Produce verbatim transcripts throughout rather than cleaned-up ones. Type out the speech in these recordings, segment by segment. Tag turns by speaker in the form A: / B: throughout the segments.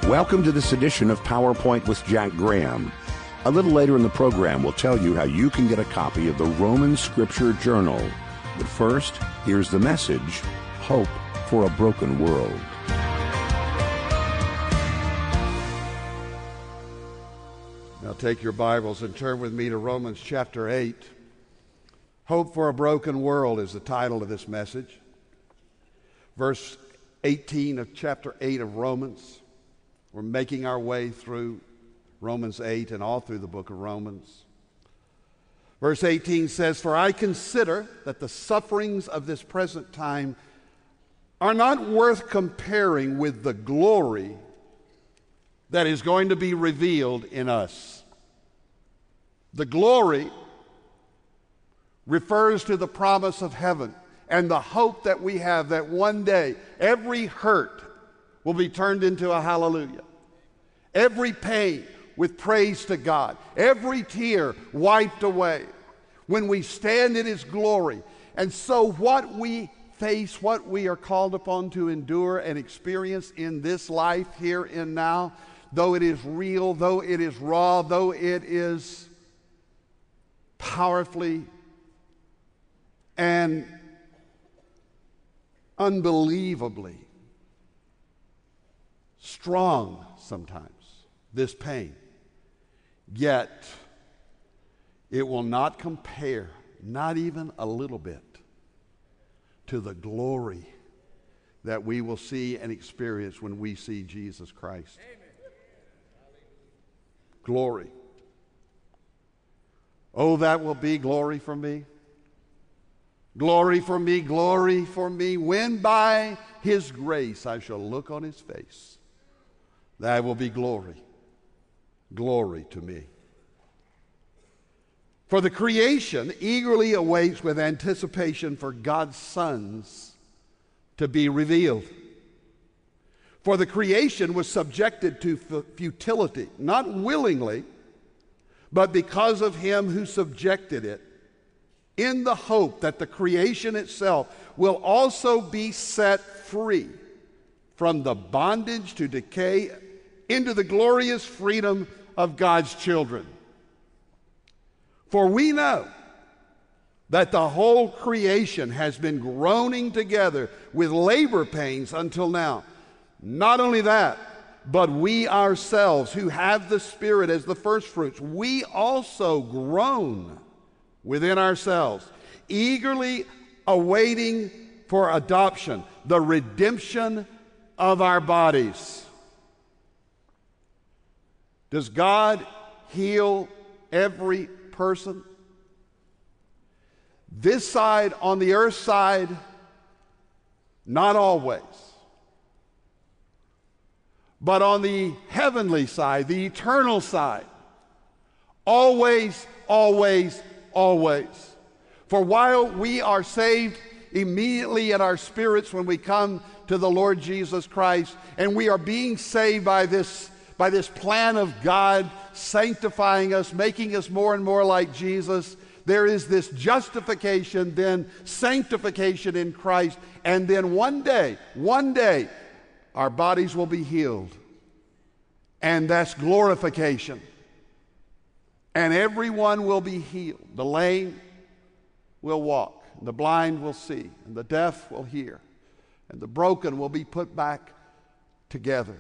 A: Welcome to this edition of PowerPoint with Jack Graham. A little later in the program, we'll tell you how you can get a copy of the Roman Scripture Journal. But first, here's the message, Hope for a Broken World.
B: Now take your Bibles and turn with me to Romans chapter eight. Hope for a Broken World is the title of this message. Verse eighteen of chapter eight of Romans. We're making our way through Romans eight and all through the book of Romans. Verse eighteen says, "For I consider that the sufferings of this present time are not worth comparing with the glory that is going to be revealed in us." The glory refers to the promise of heaven and the hope that we have that one day every hurt will be turned into a hallelujah. Every pain with praise to God. Every tear wiped away when we stand in His glory. And so what we face, what we are called upon to endure and experience in this life here and now, though it is real, though it is raw, though it is powerfully and unbelievably strong sometimes, this pain, yet it will not compare, not even a little bit, to the glory that we will see and experience when we see Jesus Christ. Amen. Glory. Oh, that will be glory for me. Glory for me, glory for me, when by His grace I shall look on His face. That will be glory, glory to me. For the creation eagerly awaits with anticipation for God's sons to be revealed. For the creation was subjected to futility, not willingly, but because of Him who subjected it, in the hope that the creation itself will also be set free from the bondage to decay into the glorious freedom of God's children. For we know that the whole creation has been groaning together with labor pains until now. Not only that, but we ourselves who have the Spirit as the firstfruits, we also groan within ourselves, eagerly awaiting for adoption, the redemption of our bodies. Does God heal every person? This side, on the earth side, not always. But on the heavenly side, the eternal side, always, always, always. For while we are saved immediately in our spirits when we come to the Lord Jesus Christ, and we are being saved by this by this plan of God sanctifying us, making us more and more like Jesus, there is this justification, then sanctification in Christ, and then one day, one day, our bodies will be healed. And that's glorification. And everyone will be healed. The lame will walk, and the blind will see, and the deaf will hear, and the broken will be put back together.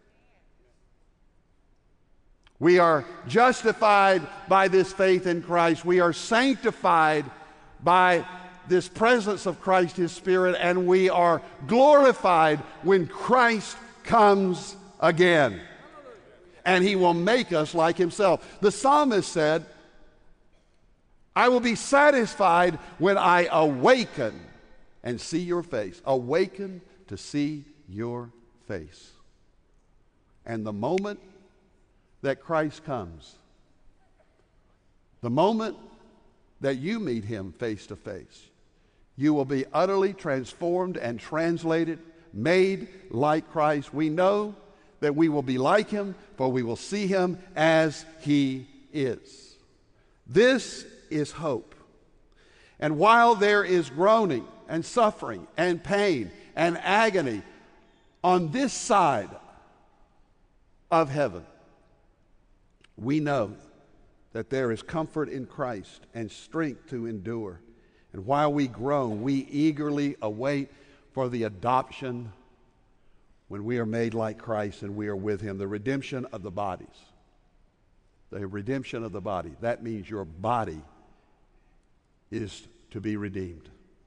B: We are justified by this faith in Christ. We are sanctified by this presence of Christ, His Spirit, and we are glorified when Christ comes again. And He will make us like Himself. The psalmist said, "I will be satisfied when I awaken and see your face." Awaken to see your face. And the moment that Christ comes, the moment that you meet Him face to face, you will be utterly transformed and translated, made like Christ. We know that we will be like Him, for we will see Him as He is. This is hope. And while there is groaning and suffering and pain and agony on this side of heaven, we know that there is comfort in Christ and strength to endure. And while we groan, we eagerly await for the adoption when we are made like Christ and we are with him, the redemption of the bodies. The redemption of the body. That means your body is to be redeemed.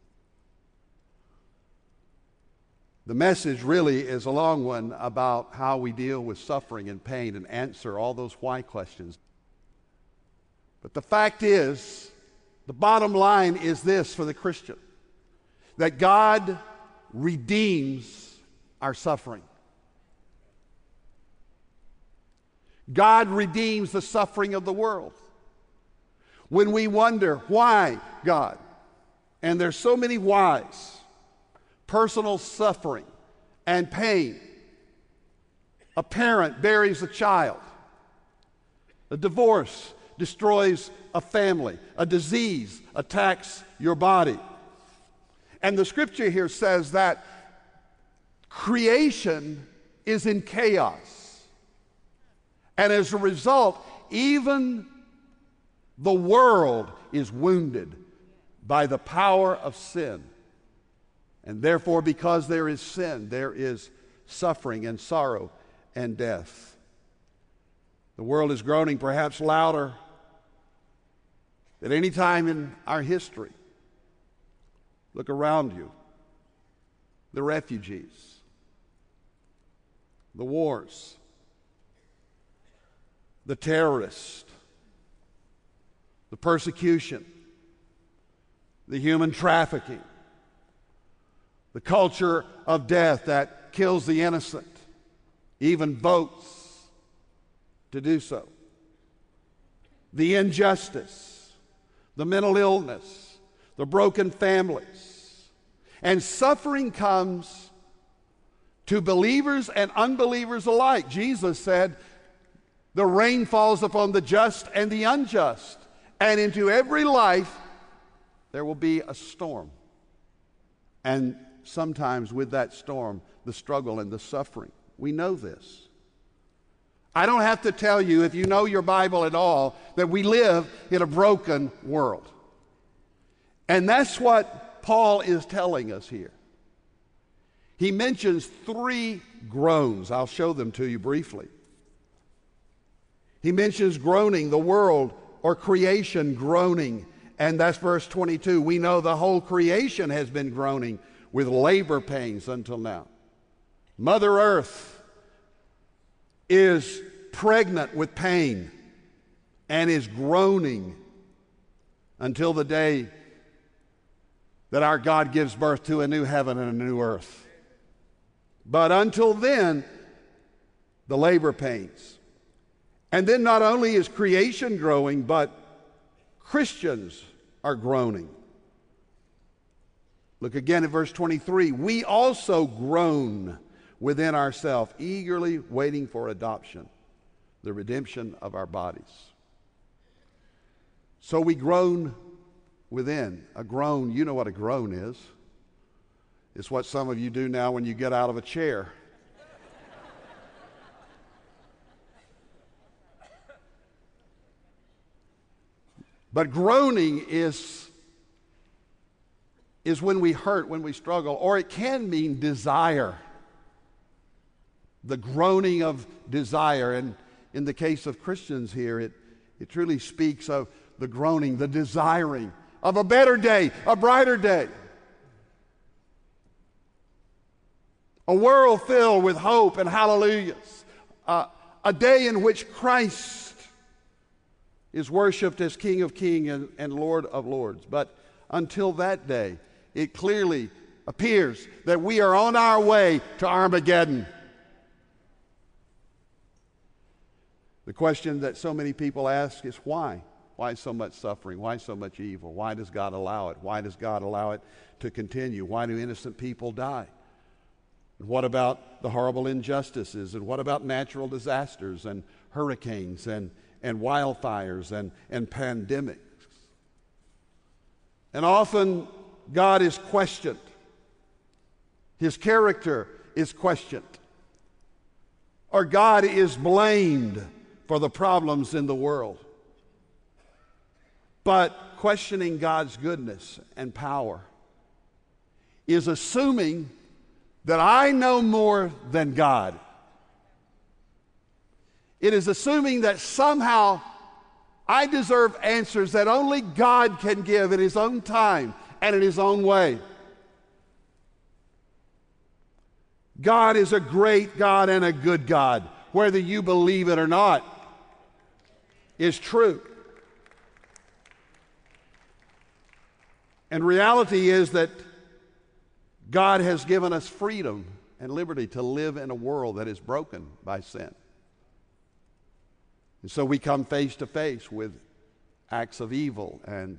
B: The message really is a long one about how we deal with suffering and pain and answer all those why questions. But the fact is, the bottom line is this for the Christian, that God redeems our suffering. God redeems the suffering of the world. When we wonder, why, God? And there's so many whys. Personal suffering and pain. A parent buries a child. A divorce destroys a family. A disease attacks your body. And the scripture here says that creation is in chaos. And as a result, even the world is wounded by the power of sin. And therefore, because there is sin, there is suffering and sorrow and death. The world is groaning perhaps louder than any time in our history. Look around you. The refugees, the wars, the terrorists, the persecution, the human trafficking, the culture of death that kills the innocent, even votes to do so, the injustice, the mental illness, the broken families. And suffering comes to believers and unbelievers alike. Jesus said, the rain falls upon the just and the unjust, and into every life there will be a storm. And sometimes with that storm, the struggle and the suffering. We know this. I don't have to tell you, if you know your Bible at all, that we live in a broken world. And that's what Paul is telling us here. He mentions three groans. I'll show them to you briefly. He mentions groaning, the world or creation groaning, and that's verse twenty-two. We know the whole creation has been groaning with labor pains until now. Mother Earth is pregnant with pain and is groaning until the day that our God gives birth to a new heaven and a new earth. But until then, the labor pains. And then not only is creation growing, but Christians are groaning. Look again at verse twenty-three. We also groan within ourselves, eagerly waiting for adoption, the redemption of our bodies. So we groan within. A groan, you know what a groan is. It's what some of you do now when you get out of a chair. But groaning is, is when we hurt, when we struggle, or it can mean desire. The groaning of desire. And in the case of Christians here, it, it truly speaks of the groaning, the desiring of a better day, a brighter day. A world filled with hope and hallelujahs. Uh, a day in which Christ is worshiped as King of Kings and, and Lord of Lords. But until that day, it clearly appears that we are on our way to Armageddon. The question that so many people ask is why? Why so much suffering? Why so much evil? Why does God allow it? Why does God allow it to continue? Why do innocent people die? And what about the horrible injustices? And what about natural disasters and hurricanes and, and wildfires and, and pandemics? And often God is questioned. His character is questioned. or God is blamed for the problems in the world. But questioning God's goodness and power is assuming that I know more than God. It is assuming that somehow I deserve answers that only God can give in His own time and in His own way. God is a great God and a good God, whether you believe it or not, is true. And reality is that God has given us freedom and liberty to live in a world that is broken by sin. And so we come face to face with acts of evil, and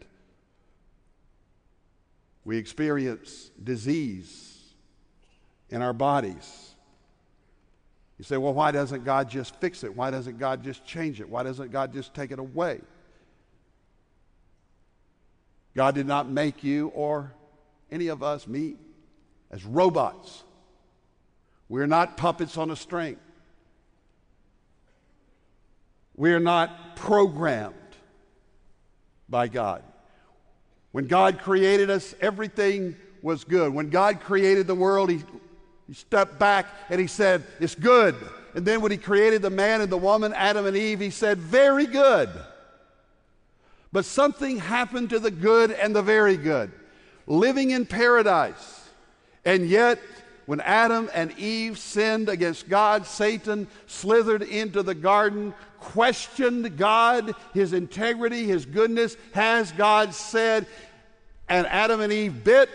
B: we experience disease in our bodies. You say, well, why doesn't God just fix it? Why doesn't God just change it? Why doesn't God just take it away? God did not make you or any of us, me, as robots. We're not puppets on a string. We're not programmed by God. When God created us, everything was good. When God created the world, He, he stepped back and He said, it's good. And then when He created the man and the woman, Adam and Eve, He said, very good. But something happened to the good and the very good, living in paradise. And yet, when Adam and Eve sinned against God, Satan slithered into the garden, questioned God, His integrity, His goodness. Has God said? And Adam and Eve bit,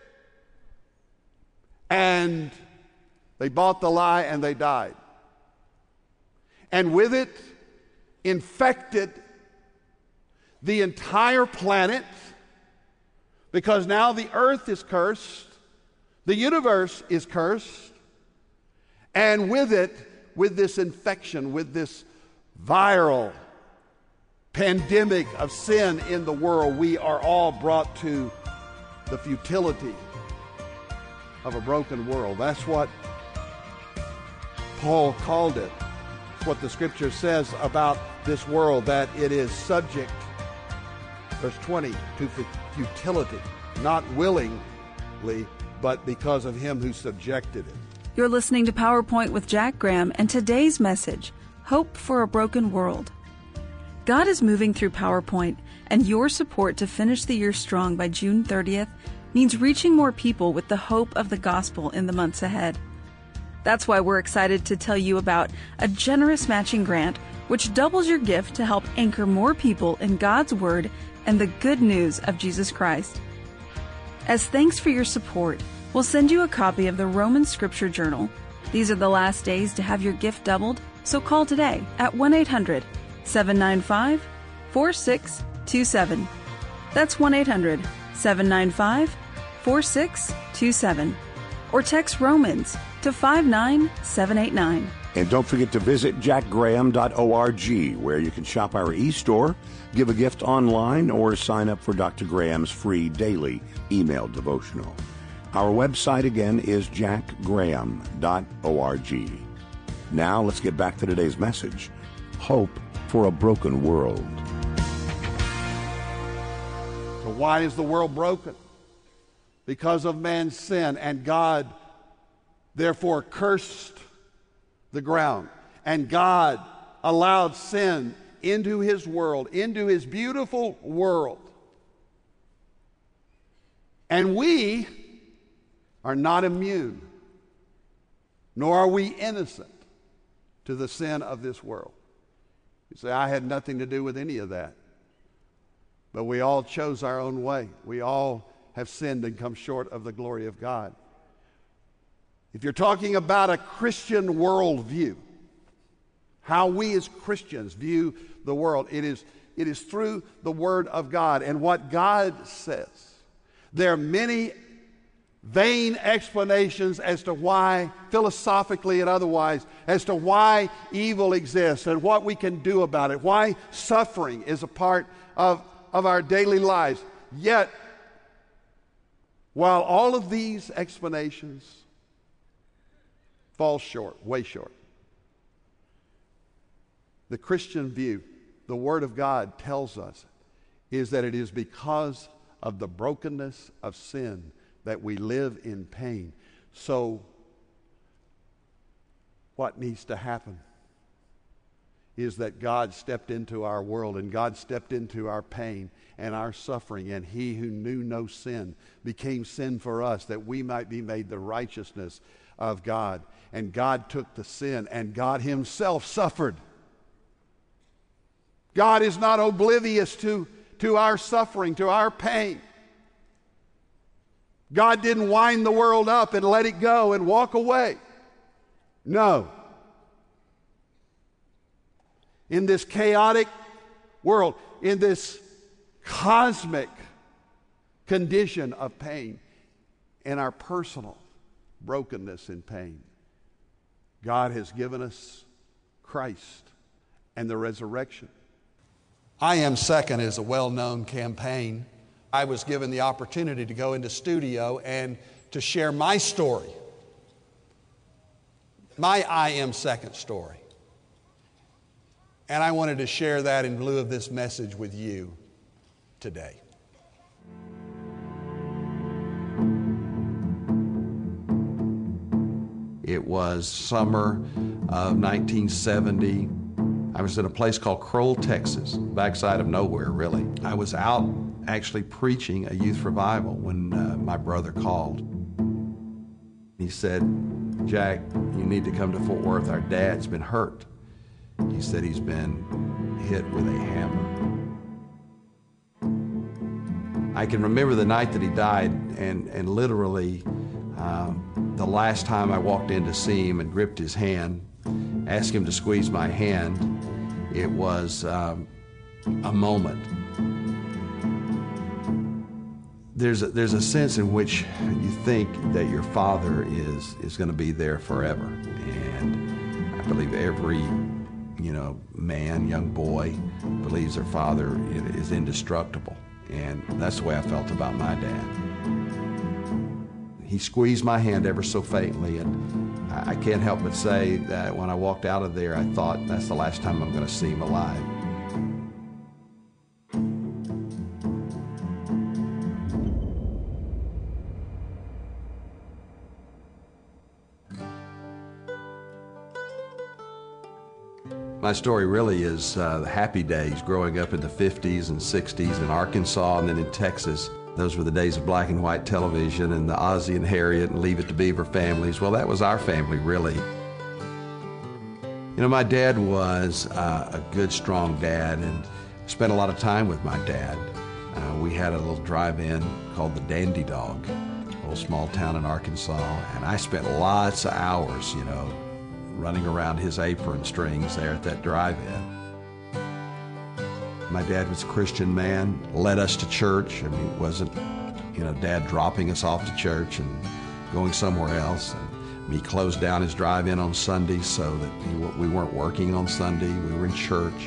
B: and they bought the lie and they died. And with it, infected the entire planet, because now the earth is cursed, the universe is cursed, and with it, with this infection, with this viral pandemic of sin in the world, we are all brought to the futility of a broken world. That's what Paul called it. It's what the Scripture says about this world, that it is subject, verse twenty, to futility, not willingly, but because of Him who subjected it.
C: You're listening to PowerPoint with Jack Graham, and today's message, Hope for a Broken World. God is moving through PowerPoint, and your support to finish the year strong by June thirtieth means reaching more people with the hope of the gospel in the months ahead. That's why we're excited to tell you about a generous matching grant which doubles your gift to help anchor more people in God's Word and the good news of Jesus Christ. As thanks for your support, we'll send you a copy of the Roman Scripture Journal. These are the last days to have your gift doubled, so call today at one eight hundred, seven nine five, four six two seven. That's one eight hundred, seven nine five, four six two seven. Or text Romans to five nine seven eight nine.
A: And don't forget to visit jack graham dot org, where you can shop our e-store, give a gift online, or sign up for Doctor Graham's free daily email devotional. Our website again is jack graham dot org. Now let's get back to today's message, Hope for a Broken World.
B: So why is the world broken? Because of man's sin, and God therefore cursed the ground. And God allowed sin into His world, into His beautiful world. And we are not immune, nor are we innocent to the sin of this world. You say, I had nothing to do with any of that. But we all chose our own way. We all have sinned and come short of the glory of God. If you're talking about a Christian worldview, how we as Christians view the world, it is, it is through the Word of God and what God says. There are many vain explanations as to why, philosophically and otherwise, as to why evil exists and what we can do about it, why suffering is a part of, of our daily lives. Yet, while all of these explanations fall short, way short, The Christian view, the Word of God tells us, is that it is because of the brokenness of sin that we live in pain. So, what needs to happen is that God stepped into our world, and God stepped into our pain and our suffering, and He who knew no sin became sin for us, that we might be made the righteousness of God. And God took the sin, and God Himself suffered. God is not oblivious to, to our suffering, to our pain. God didn't wind the world up and let it go and walk away. No. In this chaotic world, in this cosmic condition of pain, in our personal brokenness and pain, God has given us Christ and the resurrection. I Am Second is a well-known campaign. I was given the opportunity to go into studio and to share my story, my I Am Second story. And I wanted to share that in lieu of this message with you today. It was summer of nineteen seventy. I was in a place called Kroll, Texas, backside of nowhere, really. I was out actually preaching a youth revival when uh, my brother called. He said, "Jack, you need to come to Fort Worth. Our dad's been hurt." He said he's been hit with a hammer. I can remember the night that he died, and, and literally uh, the last time I walked in to see him and gripped his hand, asked him to squeeze my hand, it was um, a moment. There's a, there's a sense in which you think that your father is, is going to be there forever. And I believe every you know, man, young boy, believes their father is indestructible. And that's the way I felt about my dad. He squeezed my hand ever so faintly, and I can't help but say that when I walked out of there, I thought, that's the last time I'm going to see him alive. My story really is uh, the happy days growing up in the fifties and sixties in Arkansas and then in Texas. Those were the days of black and white television and the Ozzie and Harriet and Leave It to Beaver families. Well, that was our family, really. You know, my dad was uh, a good, strong dad, and spent a lot of time with my dad. Uh, we had a little drive-in called the Dandy Dog, a little small town in Arkansas, and I spent lots of hours, you know, running around his apron strings there at that drive-in. My dad was a Christian man, led us to church. I mean, it wasn't, you know, Dad dropping us off to church and going somewhere else. And he closed down his drive-in on Sundays so that he, we weren't working on Sunday. We were in church.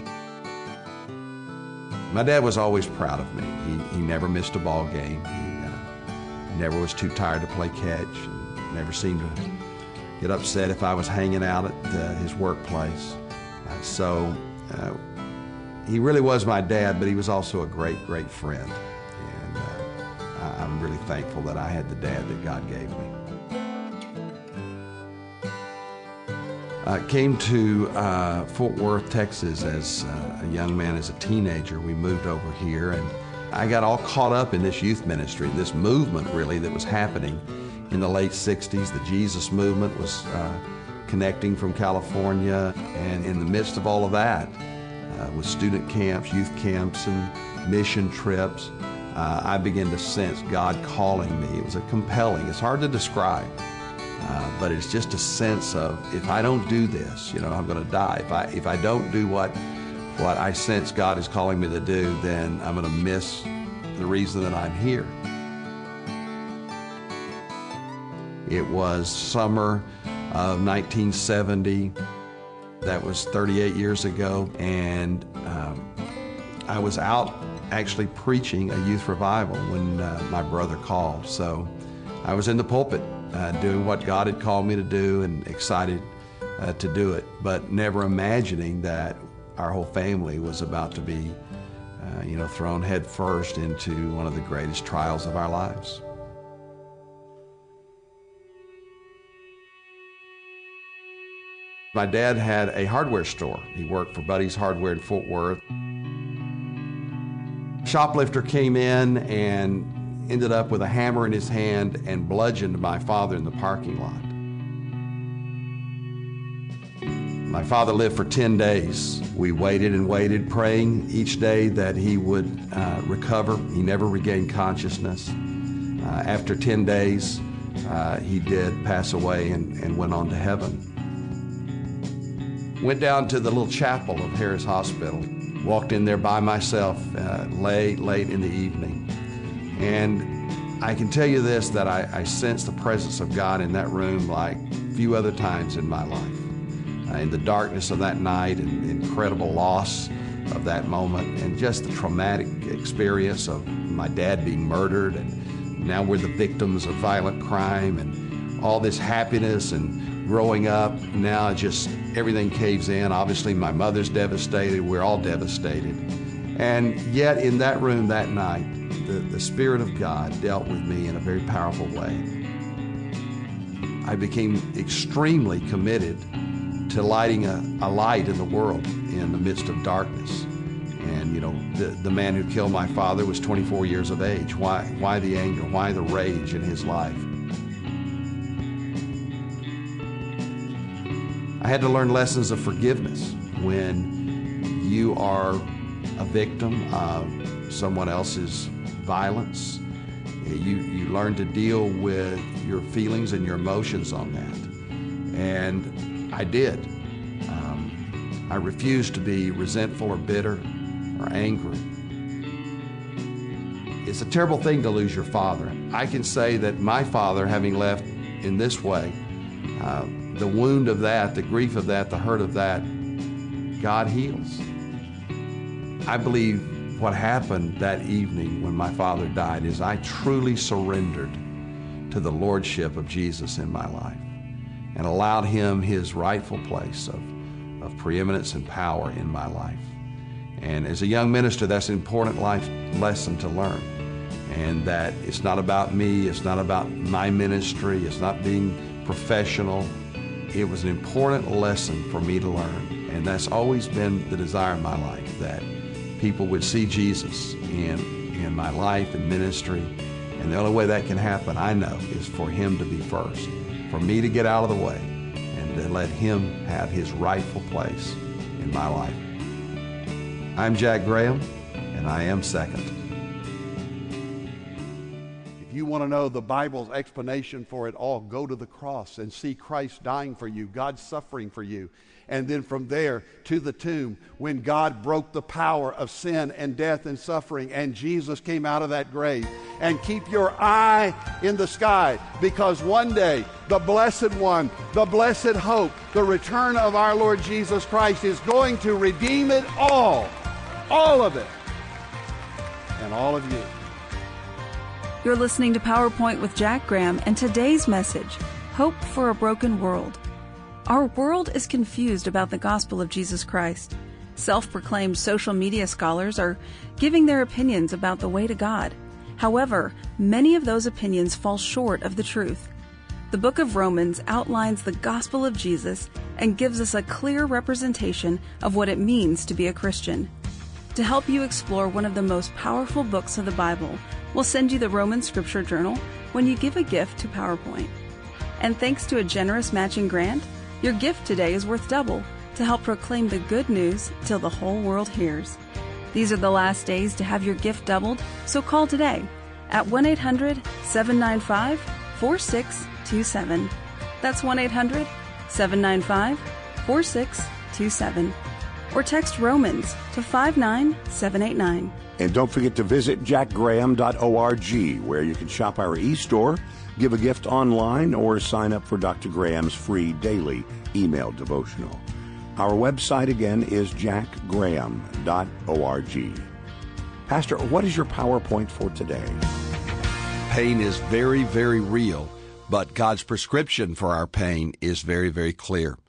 B: My dad was always proud of me. He, he never missed a ball game. He uh, never was too tired to play catch, and never seemed to get upset if I was hanging out at uh, his workplace. Uh, so uh, he really was my dad, but he was also a great, great friend. And uh, I'm really thankful that I had the dad that God gave me. I uh, came to uh, Fort Worth, Texas as uh, a young man, as a teenager. We moved over here, and I got all caught up in this youth ministry, this movement really that was happening in the late sixties. The Jesus movement was uh, connecting from California, and in the midst of all of that, uh, with student camps, youth camps, and mission trips, uh, I began to sense God calling me. It was a compelling, it's hard to describe. Uh, but it's just a sense of, if I don't do this, you know, I'm going to die. If I if I don't do what what I sense God is calling me to do, then I'm going to miss the reason that I'm here. It was summer of nineteen seventy. That was thirty-eight years ago, and um, I was out actually preaching a youth revival when uh, my brother called. So I was in the pulpit, Uh, doing what God had called me to do, and excited uh, to do it, but never imagining that
D: our whole family was about to be, uh, you know, thrown head first into one of the greatest trials of our lives. My dad had a hardware store. He worked for Buddy's Hardware in Fort Worth. Shoplifter came in and ended up with a hammer in his hand and bludgeoned my father in the parking lot. My father lived for ten days. We waited and waited, praying each day that he would uh, recover. He never regained consciousness. Uh, after ten days, uh, he did pass away and, and went on to heaven. Went down to the little chapel of Harris Hospital, walked in there by myself uh, late, late in the evening. And I can tell you this, that I, I sensed the presence of God in that room like few other times in my life. Uh, in the darkness of that night and incredible loss of that moment and just the traumatic experience of my dad being murdered, and now we're the victims of violent crime, and all this happiness and growing up, now just everything caves in. Obviously my mother's devastated, we're all devastated. And yet in that room that night, the, the Spirit of God dealt with me in a very powerful way. I became extremely committed to lighting a, a light in the world in the midst of darkness. And you know, the, the man who killed my father was twenty-four years of age. Why, why the anger? Why the rage in his life? I had to learn lessons of forgiveness when you are a victim of someone else's violence. You, you learn to deal with your feelings and your emotions on that. And I did. Um, I refused to be resentful or bitter or angry. It's a terrible thing to lose your father. I can say that my father, having left in this way, uh, the wound of that, the grief of that, the hurt of that, God heals. I believe what happened that evening when my father died is I truly surrendered to the lordship of Jesus in my life and allowed him his rightful place of, of preeminence and power in my life. And as a young minister, that's an important life lesson to learn. And that it's not about me, it's not about my ministry, it's not being professional. It was an important lesson for me to learn, and that's always been the desire in my life, that people would see Jesus in, in my life and ministry, and the only way that can happen, I know, is for him to be first, for me to get out of the way, and to let him have his rightful place in my life. I'm Jack Graham, and I am second.
B: If you want to know the Bible's explanation for it all, go to the cross and see Christ dying for you, God suffering for you. And then from there to the tomb, when God broke the power of sin and death and suffering, and Jesus came out of that grave. And keep your eye in the sky, because one day the Blessed One, the blessed hope, the return of our Lord Jesus Christ is going to redeem it all, all of it, and all of you.
C: You're listening to PowerPoint with Jack Graham, and today's message, Hope for a Broken World. Our world is confused about the gospel of Jesus Christ. Self-proclaimed social media scholars are giving their opinions about the way to God. However, many of those opinions fall short of the truth. The book of Romans outlines the gospel of Jesus and gives us a clear representation of what it means to be a Christian. To help you explore one of the most powerful books of the Bible, we'll send you the Roman Scripture Journal when you give a gift to PowerPoint. And thanks to a generous matching grant, your gift today is worth double to help proclaim the good news till the whole world hears. These are the last days to have your gift doubled, so call today at one eight hundred, seven nine five, four six two seven. That's one eight hundred, seven nine five, four six two seven. Or text Romans to five nine seven eight nine.
A: And don't forget to visit jack graham dot org, where you can shop our e-store, give a gift online, or sign up for Doctor Graham's free daily email devotional. Our website again is jack graham dot org. Pastor, what is your PowerPoint for today?
D: Pain is very, very real, but God's prescription for our pain is very, very clear.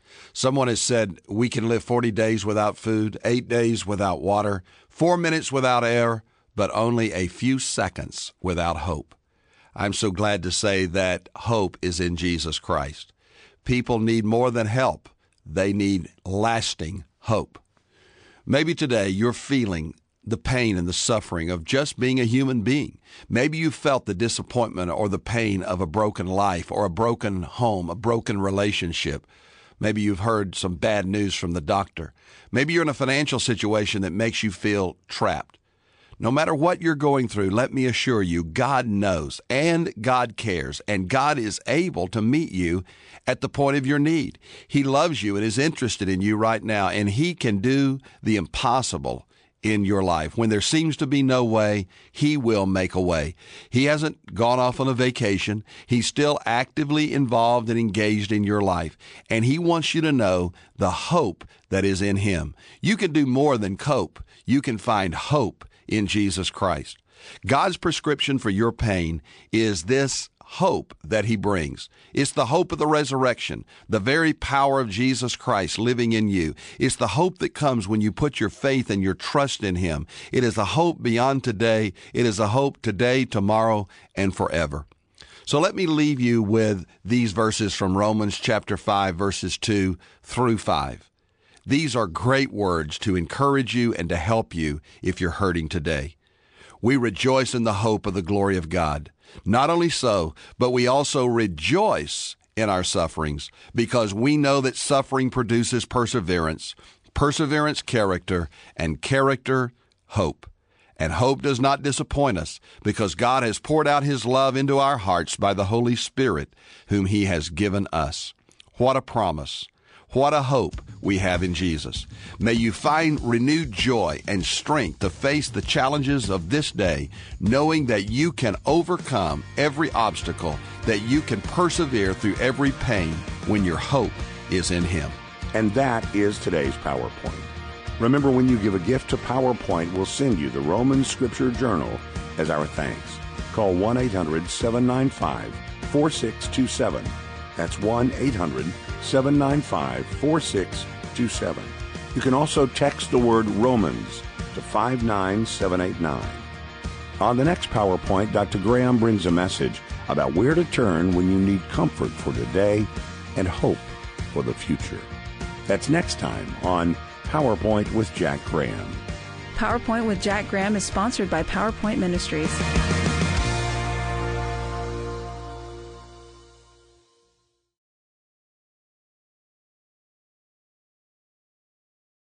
D: Someone has said we can live forty days without food, eight days without water, four minutes without air, but only a few seconds without hope. I'm so glad to say that hope is in Jesus Christ. People need more than help. They need lasting hope. Maybe today you're feeling the pain and the suffering of just being a human being. Maybe you felt the disappointment or the pain of a broken life or a broken home, a broken relationship. Maybe you've heard some bad news from the doctor. Maybe you're in a financial situation that makes you feel trapped. No matter what you're going through, let me assure you, God knows and God cares, and God is able to meet you at the point of your need. He loves you and is interested in you right now, and He can do the impossible in your life. When there seems to be no way, He will make a way. He hasn't gone off on a vacation. He's still actively involved and engaged in your life, and He wants you to know the hope that is in Him. You can do more than cope. You can find hope in Jesus Christ. God's prescription for your pain is this hope that He brings. It's the hope of the resurrection, the very power of Jesus Christ living in you. It's the hope that comes when you put your faith and your trust in Him. It is a hope beyond today. It is a hope today, tomorrow, and forever. So let me leave you with these verses from Romans chapter five, verses two through five. These are great words to encourage you and to help you if you're hurting today. We rejoice in the hope of the glory of God. Not only so, but we also rejoice in our sufferings because we know that suffering produces perseverance, perseverance, character, and character, hope. And hope does not disappoint us because God has poured out His love into our hearts by the Holy Spirit, whom He has given us. What a promise. What a hope we have in Jesus. May you find renewed joy and strength to face the challenges of this day, knowing that you can overcome every obstacle, that you can persevere through every pain when your hope is in Him.
A: And that is today's PowerPoint. Remember, when you give a gift to PowerPoint, we'll send you the Romans Scripture Journal as our thanks. Call one eight hundred seven nine five four six two seven. That's one eight hundred seven nine five four six two seven. You can also text the word Romans to five nine seven eight nine. On the next PowerPoint, Doctor Graham brings a message about where to turn when you need comfort for today and hope for the future. That's next time on PowerPoint with Jack Graham.
C: PowerPoint with Jack Graham is sponsored by PowerPoint Ministries.